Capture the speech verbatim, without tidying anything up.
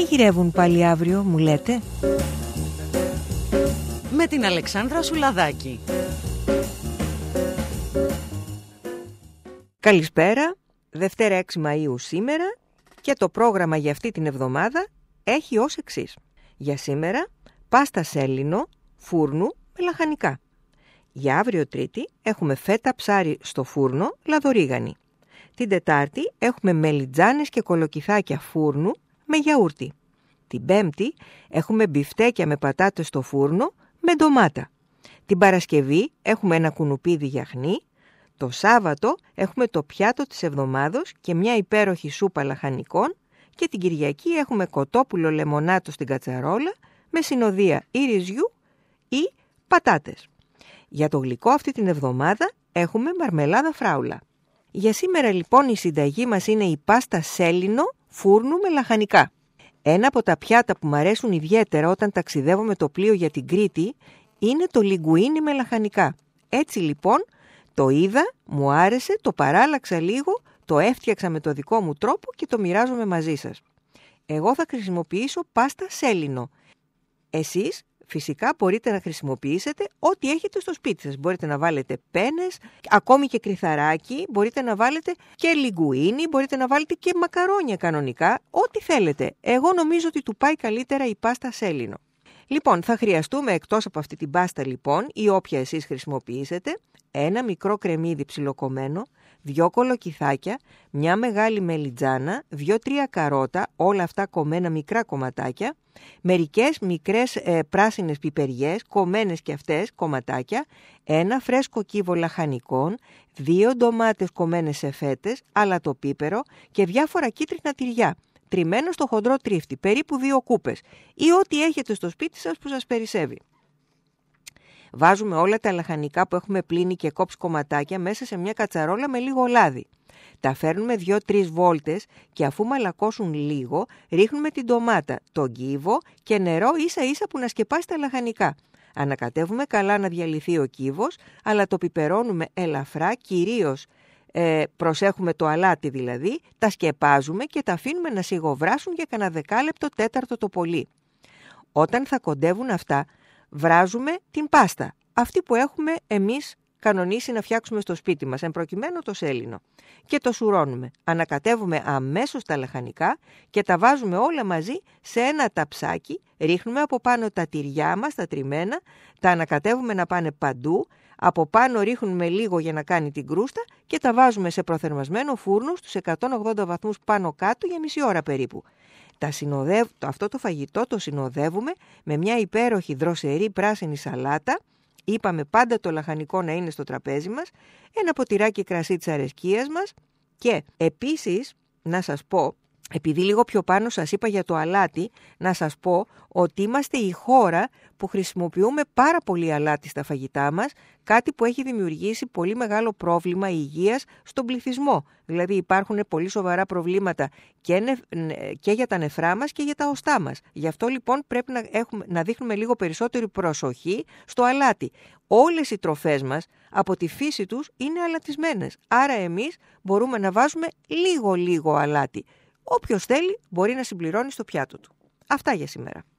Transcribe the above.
μαγειρεύουν πάλι αύριο, μου λέτε? Με την Αλεξάνδρα Σουλαδάκη. Καλησπέρα, Δευτέρα έξι Μαΐου σήμερα και το πρόγραμμα για αυτή την εβδομάδα έχει ως εξής. Για σήμερα, πάστα σέλινο, φούρνου με λαχανικά. Για αύριο Τρίτη έχουμε φέτα ψάρι στο φούρνο, λαδορίγανη. Την Τετάρτη έχουμε μελιτζάνες και κολοκυθάκια φούρνου με γιαούρτι. Την Πέμπτη έχουμε μπιφτέκια με πατάτες στο φούρνο με ντομάτα. Την Παρασκευή έχουμε ένα κουνουπίδι γιαχνί. Το Σάββατο έχουμε το πιάτο της εβδομάδος και μια υπέροχη σούπα λαχανικών και την Κυριακή έχουμε κοτόπουλο λεμονάτο στην κατσαρόλα με συνοδεία ή ρυζιού ή πατάτες. Για το γλυκό αυτή την εβδομάδα έχουμε μαρμελάδα φράουλα. Για σήμερα λοιπόν η συνταγή μας είναι η πάστα σέλινο φούρνου με λαχανικά. Ένα από τα πιάτα που μου αρέσουν ιδιαίτερα όταν ταξιδεύω με το πλοίο για την Κρήτη είναι το λιγκουίνι με λαχανικά. Έτσι λοιπόν το είδα, μου άρεσε, το παράλλαξα λίγο, το έφτιαξα με το δικό μου τρόπο και το μοιράζομαι μαζί σας. Εγώ θα χρησιμοποιήσω πάστα σέλινο. Εσείς φυσικά μπορείτε να χρησιμοποιήσετε ό,τι έχετε στο σπίτι σας. Μπορείτε να βάλετε πένες, ακόμη και κρυθαράκι, μπορείτε να βάλετε και λιγκουίνι, μπορείτε να βάλετε και μακαρόνια κανονικά, ό,τι θέλετε. Εγώ νομίζω ότι του πάει καλύτερα η πάστα σέλινο. Λοιπόν, θα χρειαστούμε εκτός από αυτή την πάστα λοιπόν, ή όποια εσείς χρησιμοποιήσετε, ένα μικρό κρεμμύδι ψιλοκομμένο, δυο κολοκυθάκια, μια μεγάλη μελιτζάνα, δύο-τρία καρότα, όλα αυτά κομμένα μικρά κομματάκια, μερικές μικρές ε, πράσινες πιπεριές, κομμένες και αυτές κομματάκια, ένα φρέσκο κύβο λαχανικών, δύο ντομάτες κομμένες σε φέτες, αλατοπίπερο και διάφορα κίτρινα τυριά, τριμμένα στο χοντρό τρίφτη, περίπου δύο κούπες ή ό,τι έχετε στο σπίτι σας που σας περισσεύει. Βάζουμε όλα τα λαχανικά που έχουμε πλύνει και κόψει κομματάκια μέσα σε μια κατσαρόλα με λίγο λάδι. Τα φέρνουμε δύο-τρεις βόλτες και αφού μαλακώσουν λίγο, ρίχνουμε την ντομάτα, τον κύβο και νερό ίσα ίσα που να σκεπάσει τα λαχανικά. Ανακατεύουμε καλά να διαλυθεί ο κύβος, αλλά το πιπερώνουμε ελαφρά, κυρίως ε, προσέχουμε το αλάτι δηλαδή, τα σκεπάζουμε και τα αφήνουμε να σιγοβράσουν για κανένα δεκάλεπτο, τέταρτο το πολύ. Όταν θα κοντεύουν αυτά, βράζουμε την πάστα, αυτή που έχουμε εμείς κανονίσει να φτιάξουμε στο σπίτι μας, εν προκειμένου το σέλινο. Και το σουρώνουμε. Ανακατεύουμε αμέσως τα λαχανικά και τα βάζουμε όλα μαζί σε ένα ταψάκι, ρίχνουμε από πάνω τα τυριά μας, τα τριμμένα, τα ανακατεύουμε να πάνε παντού, από πάνω ρίχνουμε λίγο για να κάνει την κρούστα και τα βάζουμε σε προθερμασμένο φούρνο στους εκατόν ογδόντα βαθμούς πάνω κάτω για μισή ώρα περίπου. Τα συνοδεύ... Αυτό το φαγητό το συνοδεύουμε με μια υπέροχη δροσερή πράσινη σαλάτα. Είπαμε πάντα το λαχανικό να είναι στο τραπέζι μας, ένα ποτηράκι κρασί της αρεσκίας μας και επίσης να σας πω, επειδή λίγο πιο πάνω σας είπα για το αλάτι, να σας πω ότι είμαστε η χώρα που χρησιμοποιούμε πάρα πολύ αλάτι στα φαγητά μας, κάτι που έχει δημιουργήσει πολύ μεγάλο πρόβλημα υγείας στον πληθυσμό. Δηλαδή υπάρχουν πολύ σοβαρά προβλήματα και, νε, και για τα νεφρά μας και για τα οστά μας. Γι' αυτό λοιπόν πρέπει να, έχουμε, να δείχνουμε λίγο περισσότερη προσοχή στο αλάτι. Όλες οι τροφές μας από τη φύση τους είναι αλατισμένες, άρα εμείς μπορούμε να βάζουμε λίγο λίγο αλάτι. Όποιος θέλει μπορεί να συμπληρώνει στο πιάτο του. Αυτά για σήμερα.